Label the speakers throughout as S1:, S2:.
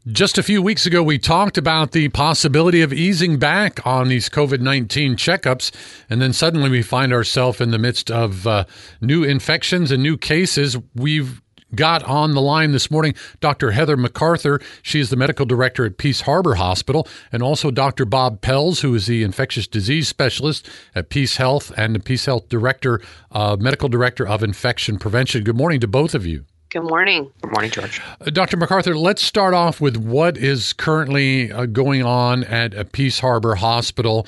S1: Just a few weeks ago, we talked about the possibility of easing back on these COVID-19 checkups, and then suddenly we find ourselves in the midst of new infections and new cases. We've got on the line this morning Dr. Heather MacArthur. She is the medical director at Peace Harbor Hospital, and also Dr. Bob Pelz, who is the infectious disease specialist at Peace Health and the Peace Health director, medical director of infection prevention. Good morning to both of you.
S2: Good morning.
S3: Good morning, George.
S1: Dr. MacArthur, let's start off with what is currently going on at Peace Harbor Hospital.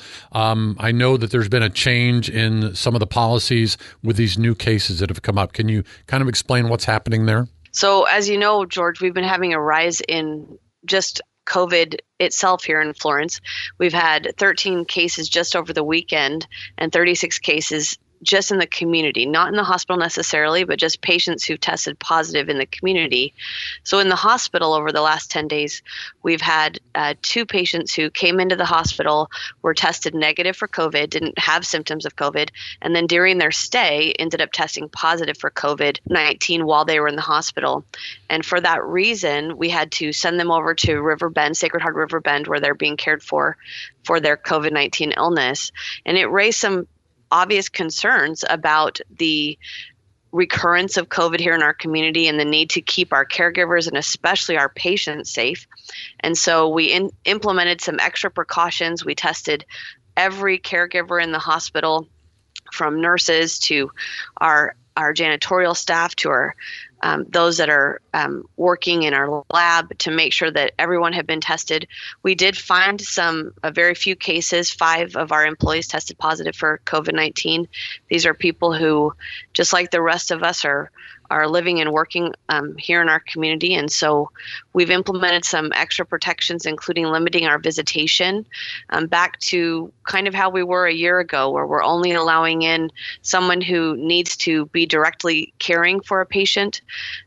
S1: I know that there's been a change in some of the policies with these new cases that have come up. Can you kind of explain what's happening there?
S2: So as you know, George, we've been having a rise in just COVID itself here in Florence. We've had 13 cases just over the weekend and 36 cases just in the community, not in the hospital necessarily, but just patients who've tested positive in the community. So in the hospital over the last 10 days, we've had 2 patients who came into the hospital, were tested negative for COVID, didn't have symptoms of COVID, and then during their stay ended up testing positive for COVID-19 while they were in the hospital. And for that reason, we had to send them over to Riverbend, Sacred Heart Riverbend, where they're being cared for their COVID-19 illness. And it raised some obvious concerns about the recurrence of COVID here in our community and the need to keep our caregivers and especially our patients safe. And so we implemented some extra precautions. We tested every caregiver in the hospital, from nurses to our janitorial staff to our those that are working in our lab, to make sure that everyone had been tested. We did find a very few cases. 5 of our employees tested positive for COVID-19. These are people who, just like the rest of us, are living and working here in our community. And so we've implemented some extra protections, including limiting our visitation back to kind of how we were a year ago, where we're only allowing in someone who needs to be directly caring for a patient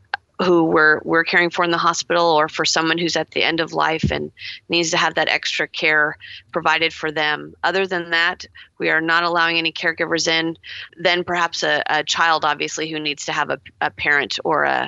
S2: who we're caring for in the hospital, or for someone who's at the end of life and needs to have that extra care provided for them. Other than that, we are not allowing any caregivers in. Then perhaps a child, obviously, who needs to have a parent or a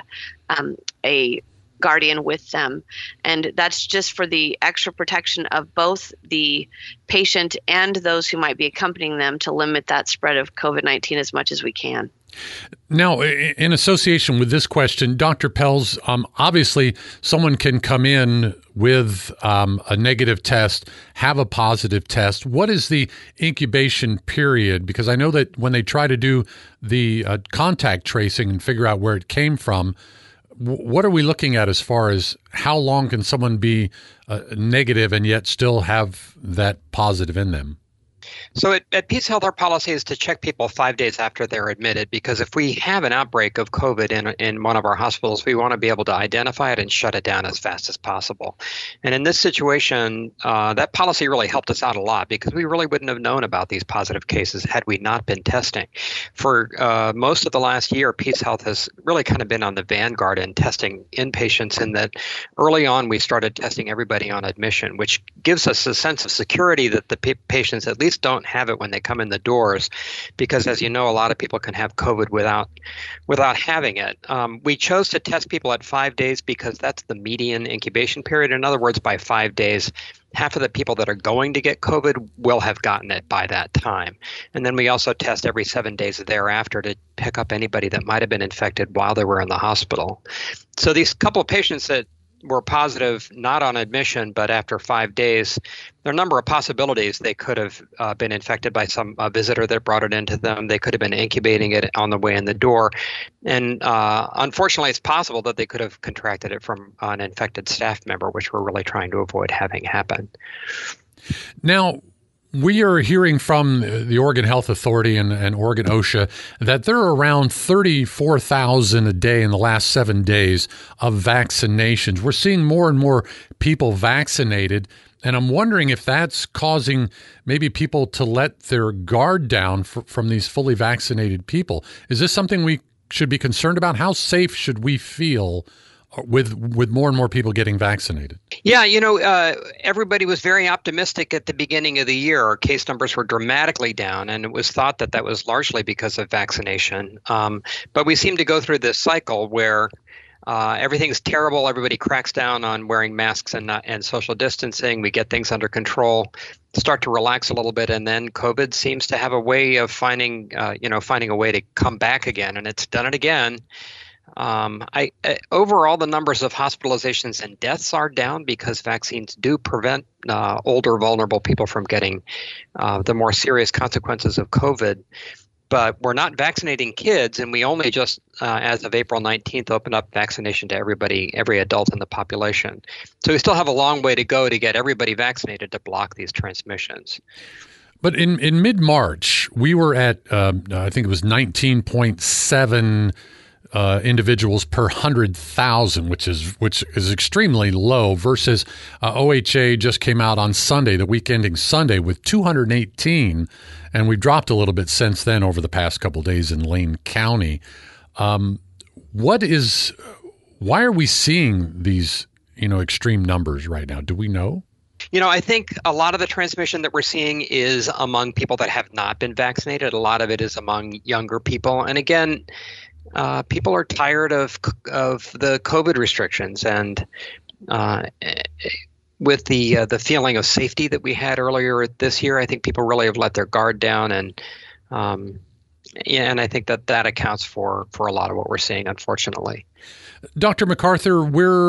S2: guardian with them. And that's just for the extra protection of both the patient and those who might be accompanying them, to limit that spread of COVID-19 as much as we can.
S1: Now, in association with this question, Dr. Pelz, obviously someone can come in with a negative test, have a positive test. What is the incubation period? Because I know that when they try to do the contact tracing and figure out where it came from, what are we looking at as far as how long can someone be negative and yet still have that positive in them?
S3: So at Peace Health, our policy is to check people 5 days after they're admitted, because if we have an outbreak of COVID in one of our hospitals, we want to be able to identify it and shut it down as fast as possible. And in this situation, that policy really helped us out a lot, because we really wouldn't have known about these positive cases had we not been testing. For most of the last year, Peace Health has really kind of been on the vanguard in testing inpatients, in that early on we started testing everybody on admission, which gives us a sense of security that the patients at least don't have it when they come in the doors, because as you know, a lot of people can have COVID without having it. We chose to test people at 5 days because that's the median incubation period. In other words, by 5 days, half of the people that are going to get COVID will have gotten it by that time. And then we also test every 7 days thereafter to pick up anybody that might have been infected while they were in the hospital. So these couple of patients that were positive, not on admission, but after 5 days, there are a number of possibilities. They could have been infected by some visitor that brought it into them. They could have been incubating it on the way in the door. And unfortunately, it's possible that they could have contracted it from an infected staff member, which we're really trying to avoid having happen.
S1: Now, we are hearing from the Oregon Health Authority and Oregon OSHA that there are around 34,000 a day in the last 7 days of vaccinations. We're seeing more and more people vaccinated, and I'm wondering if that's causing maybe people to let their guard down from these fully vaccinated people. Is this something we should be concerned about? How safe should we feel with more and more people getting vaccinated?
S3: Yeah, everybody was very optimistic at the beginning of the year. Our case numbers were dramatically down, and it was thought that was largely because of vaccination. But we seem to go through this cycle where everything's terrible. Everybody cracks down on wearing masks and social distancing. We get things under control, start to relax a little bit, and then COVID seems to have a way of finding a way to come back again, and it's done it again. Overall, the numbers of hospitalizations and deaths are down because vaccines do prevent older, vulnerable people from getting the more serious consequences of COVID. But we're not vaccinating kids, and we only just, as of April 19th, opened up vaccination to everybody, every adult in the population. So we still have a long way to go to get everybody vaccinated to block these transmissions.
S1: But in mid-March, we were at, I think it was 19.7 individuals per 100,000, which is extremely low, versus OHA just came out on Sunday, the week ending Sunday, with 218, and we've dropped a little bit since then over the past couple of days in Lane County. Why are we seeing these extreme numbers right now? Do we know?
S3: I think a lot of the transmission that we're seeing is among people that have not been vaccinated. A lot of it is among younger people, and again, people are tired of the COVID restrictions, and with the feeling of safety that we had earlier this year, I think people really have let their guard down, and I think that accounts for a lot of what we're seeing, unfortunately.
S1: Dr. MacArthur,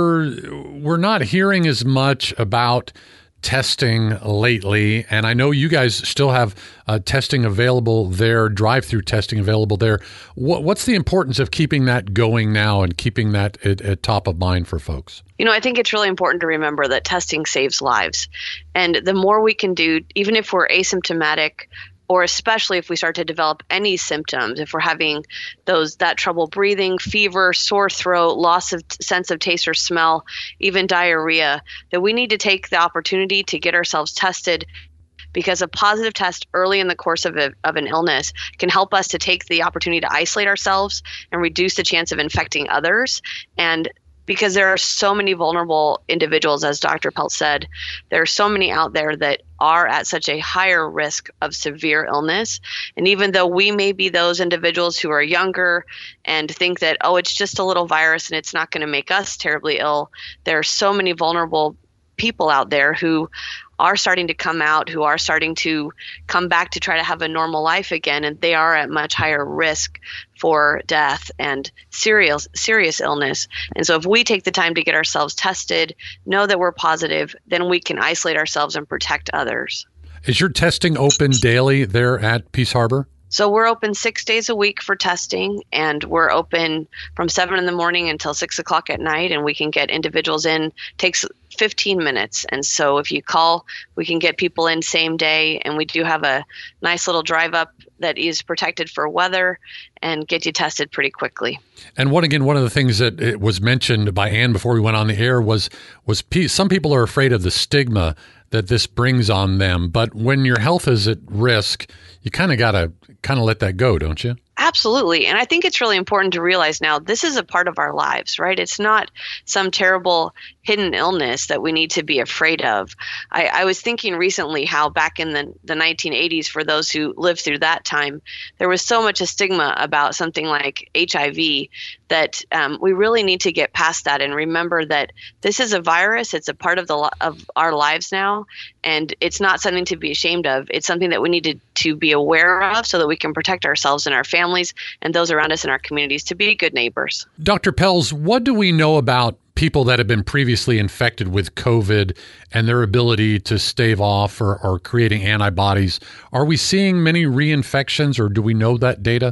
S1: we're not hearing as much about testing lately, and I know you guys still have testing available there, drive-through testing available there. What's the importance of keeping that going now and keeping that at top of mind for folks?
S2: I think it's really important to remember that testing saves lives, and the more we can do, even if we're asymptomatic, or especially if we start to develop any symptoms, if we're having that trouble breathing, fever, sore throat, loss of sense of taste or smell, even diarrhea, that we need to take the opportunity to get ourselves tested, because a positive test early in the course of an illness can help us to take the opportunity to isolate ourselves and reduce the chance of infecting others. And because there are so many vulnerable individuals, as Dr. Peltz said, there are so many out there that are at such a higher risk of severe illness. And even though we may be those individuals who are younger and think that, it's just a little virus and it's not going to make us terribly ill, there are so many vulnerable people out there who are starting to come out, who are starting to come back to try to have a normal life again, and they are at much higher risk for death and serious illness. And so if we take the time to get ourselves tested, know that we're positive, then we can isolate ourselves and protect others.
S1: Is your testing open daily there at Peace Harbor?
S2: So we're open 6 days a week for testing, and we're open from 7 in the morning until 6 o'clock at night, and we can get individuals in. Takes 15 minutes. And so if you call, we can get people in same day, and we do have a nice little drive up that is protected for weather and get you tested pretty quickly.
S1: And one of the things that it was mentioned by Ann before we went on the air was some people are afraid of the stigma that this brings on them. But when your health is at risk, you kind of got to let that go, don't you?
S2: Absolutely. And I think it's really important to realize now this is a part of our lives, right? It's not some terrible hidden illness that we need to be afraid of. I was thinking recently how back in the 1980s, for those who lived through that time, there was so much a stigma about something like HIV that we really need to get past that and remember that this is a virus. It's a part of our lives now, and it's not something to be ashamed of. It's something that we need to be aware of so that we can protect ourselves and our families and those around us in our communities to be good neighbors.
S1: Dr. Pelz, what do we know about people that have been previously infected with COVID and their ability to stave off or creating antibodies? Are we seeing many reinfections, or do we know that data?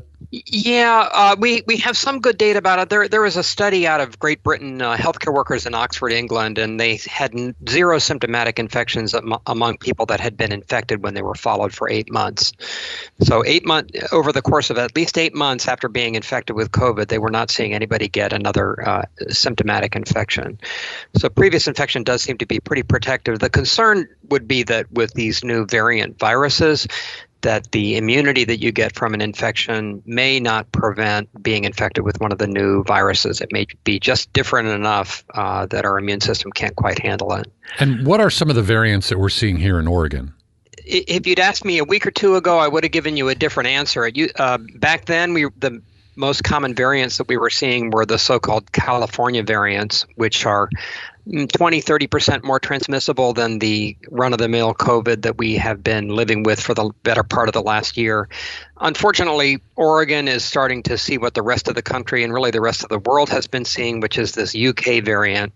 S3: Yeah, we have some good data about it. There was a study out of Great Britain, healthcare workers in Oxford, England, and they had zero symptomatic infections among people that had been infected when they were followed for 8 months. So over the course of at least 8 months after being infected with COVID, they were not seeing anybody get another symptomatic infection. So previous infection does seem to be pretty protective. The concern would be that with these new variant viruses, that the immunity that you get from an infection may not prevent being infected with one of the new viruses. It may be just different enough that our immune system can't quite handle it.
S1: And what are some of the variants that we're seeing here in Oregon? If
S3: you'd asked me a week or two ago, I would have given you a different answer. Back then, the most common variants that we were seeing were the so-called California variants, which are 20-30% more transmissible than the run-of-the-mill COVID that we have been living with for the better part of the last year. Unfortunately, Oregon is starting to see what the rest of the country and really the rest of the world has been seeing, which is this UK variant.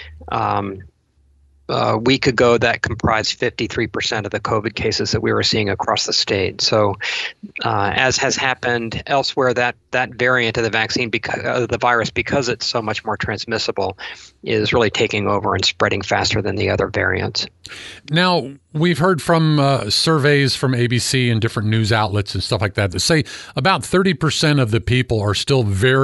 S3: A week ago, that comprised 53% of the COVID cases that we were seeing across the state. So, as has happened elsewhere, that variant of the vaccine, because the virus, because it's so much more transmissible, is really taking over and spreading faster than the other variants.
S1: Now, we've heard from surveys from ABC and different news outlets and stuff like that that say about 30% of the people are still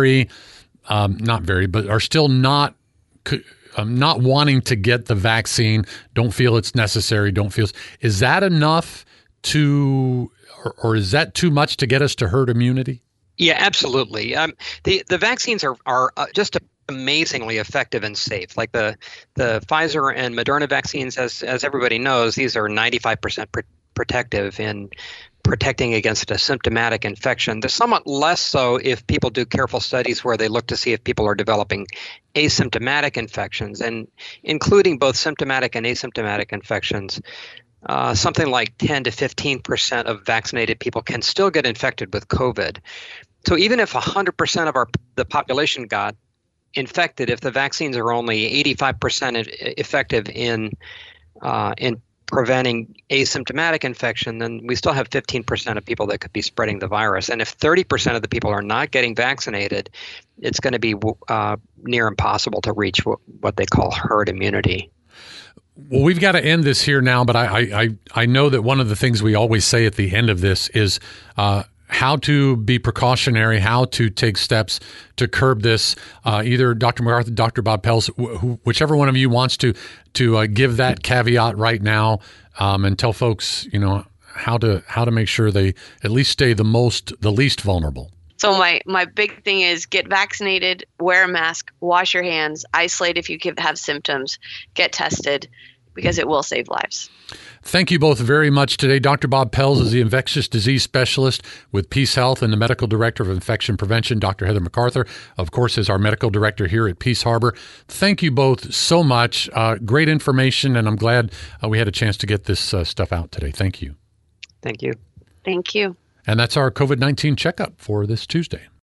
S1: are still not wanting to get the vaccine, don't feel it's necessary, is that enough or is that too much to get us to herd immunity?
S3: Yeah, absolutely. The vaccines are just amazingly effective and safe. Like the Pfizer and Moderna vaccines, as everybody knows, these are 95% protective in protecting against a symptomatic infection. They're somewhat less so if people do careful studies where they look to see if people are developing asymptomatic infections, and including both symptomatic and asymptomatic infections. Something like 10 to 15% of vaccinated people can still get infected with COVID. So even if 100% of the population got infected, if the vaccines are only 85% effective in preventing asymptomatic infection, then we still have 15% of people that could be spreading the virus. And if 30% of the people are not getting vaccinated, it's going to be near impossible to reach what they call herd immunity.
S1: Well, we've got to end this here now, but I know that one of the things we always say at the end of this is how to be precautionary, how to take steps to curb this. Either Dr. MacArthur, Dr. Bob Pelz, whichever one of you wants to give that caveat right now, and tell folks, how to make sure they at least stay the least vulnerable.
S2: So my big thing is get vaccinated, wear a mask, wash your hands, isolate if you have symptoms, get tested, because it will save lives.
S1: Thank you both very much today. Dr. Bob Pelz is the infectious disease specialist with Peace Health and the medical director of infection prevention. Dr. Heather MacArthur, of course, is our medical director here at Peace Harbor. Thank you both so much. Great information, and I'm glad we had a chance to get this stuff out today. Thank you.
S3: Thank you.
S2: Thank you.
S1: And that's our COVID-19 checkup for this Tuesday.